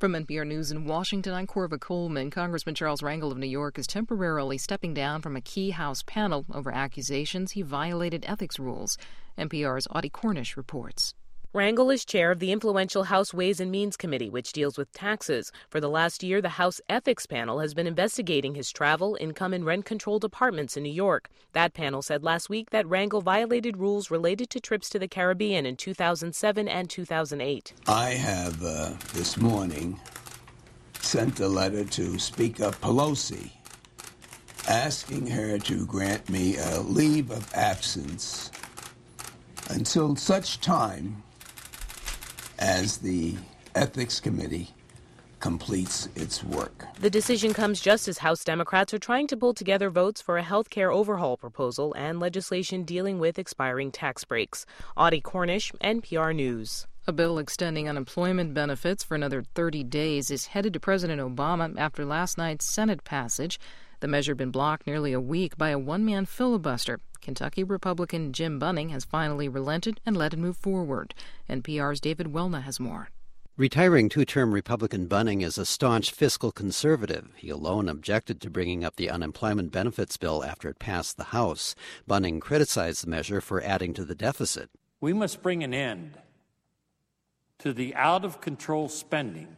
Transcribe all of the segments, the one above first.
From NPR News in Washington, I'm Corva Coleman. Congressman Charles Rangel of New York is temporarily stepping down from a key House panel over accusations he violated ethics rules. NPR's Audie Cornish reports. Rangel is chair of the influential House Ways and Means Committee, which deals with taxes. For the last year, the House Ethics Panel has been investigating his travel, income, and rent-controlled apartments in New York. That panel said last week that Rangel violated rules related to trips to the Caribbean in 2007 and 2008. I have, this morning, sent a letter to Speaker Pelosi asking her to grant me a leave of absence until such time as the Ethics Committee completes its work. The decision comes just as House Democrats are trying to pull together votes for a health care overhaul proposal and legislation dealing with expiring tax breaks. Audie Cornish, NPR News. A bill extending unemployment benefits for another 30 days is headed to President Obama after last night's Senate passage. The measure had been blocked nearly a week by a one-man filibuster. Kentucky Republican Jim Bunning has finally relented and let it move forward. NPR's David Welna has more. Retiring two-term Republican Bunning is a staunch fiscal conservative. He alone objected to bringing up the unemployment benefits bill after it passed the House. Bunning criticized the measure for adding to the deficit. We must bring an end to the out-of-control spending,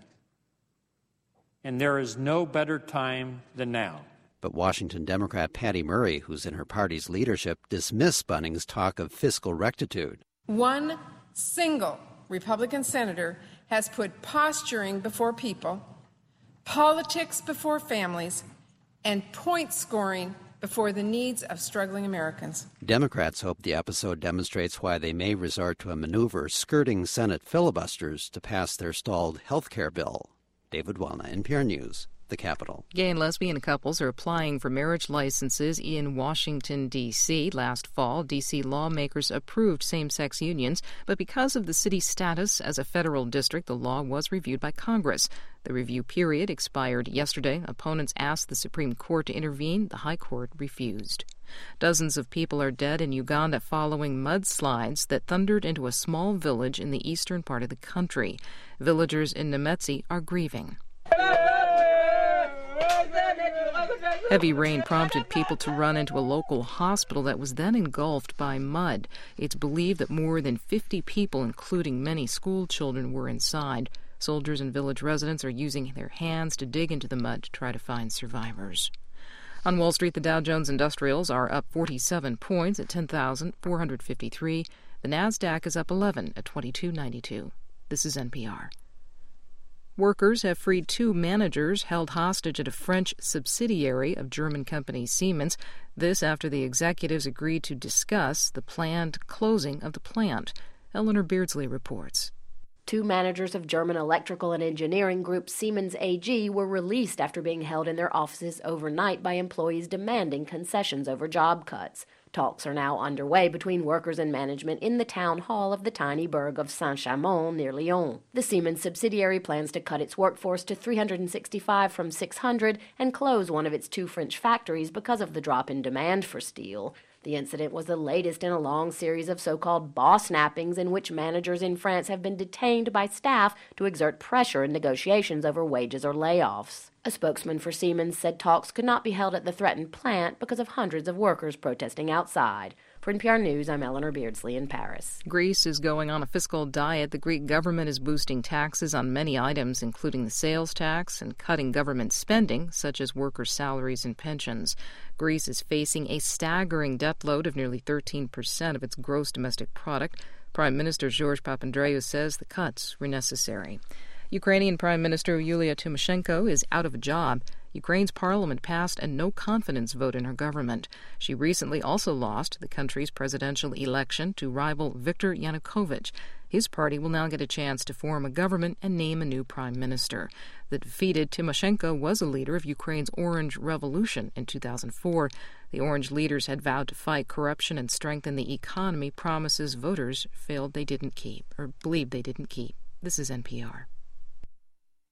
and there is no better time than now. But Washington Democrat Patty Murray, who's in her party's leadership, dismissed Bunning's talk of fiscal rectitude. One single Republican senator has put posturing before people, politics before families, and point scoring before the needs of struggling Americans. Democrats hope the episode demonstrates why they may resort to a maneuver skirting Senate filibusters to pass their stalled health care bill. David Welna, NPR News. The Capitol. Gay and lesbian couples are applying for marriage licenses in Washington, D.C. Last fall, D.C. lawmakers approved same-sex unions, but because of the city's status as a federal district, the law was reviewed by Congress. The review period expired yesterday. Opponents asked the Supreme Court to intervene. The High Court refused. Dozens of people are dead in Uganda following mudslides that thundered into a small village in the eastern part of the country. Villagers in Nemetsi are grieving. Heavy rain prompted people to run into a local hospital that was then engulfed by mud. It's believed that more than 50 people, including many school children, were inside. Soldiers and village residents are using their hands to dig into the mud to try to find survivors. On Wall Street, the Dow Jones Industrials are up 47 points at 10,453. The Nasdaq is up 11 at 2292. This is NPR. Workers have freed two managers held hostage at a French subsidiary of German company Siemens. This after the executives agreed to discuss the planned closing of the plant. Eleanor Beardsley reports. Two managers of German electrical and engineering group Siemens AG were released after being held in their offices overnight by employees demanding concessions over job cuts. Talks are now underway between workers and management in the town hall of the tiny burg of Saint-Chamond near Lyon. The Siemens subsidiary plans to cut its workforce to 365 from 600 and close one of its two French factories because of the drop in demand for steel. The incident was the latest in a long series of so-called boss nappings in which managers in France have been detained by staff to exert pressure in negotiations over wages or layoffs. A spokesman for Siemens said talks could not be held at the threatened plant because of hundreds of workers protesting outside. For NPR News, I'm Eleanor Beardsley in Paris. Greece is going on a fiscal diet. The Greek government is boosting taxes on many items, including the sales tax, and cutting government spending, such as workers' salaries and pensions. Greece is facing a staggering debt load of nearly 13% of its gross domestic product. Prime Minister George Papandreou says the cuts were necessary. Ukrainian Prime Minister Yulia Tymoshenko is out of a job. Ukraine's parliament passed a no-confidence vote in her government. She recently also lost the country's presidential election to rival Viktor Yanukovych. His party will now get a chance to form a government and name a new prime minister. The defeated Tymoshenko was a leader of Ukraine's Orange Revolution in 2004. The Orange leaders had vowed to fight corruption and strengthen the economy, promises voters believed they didn't keep. This is NPR.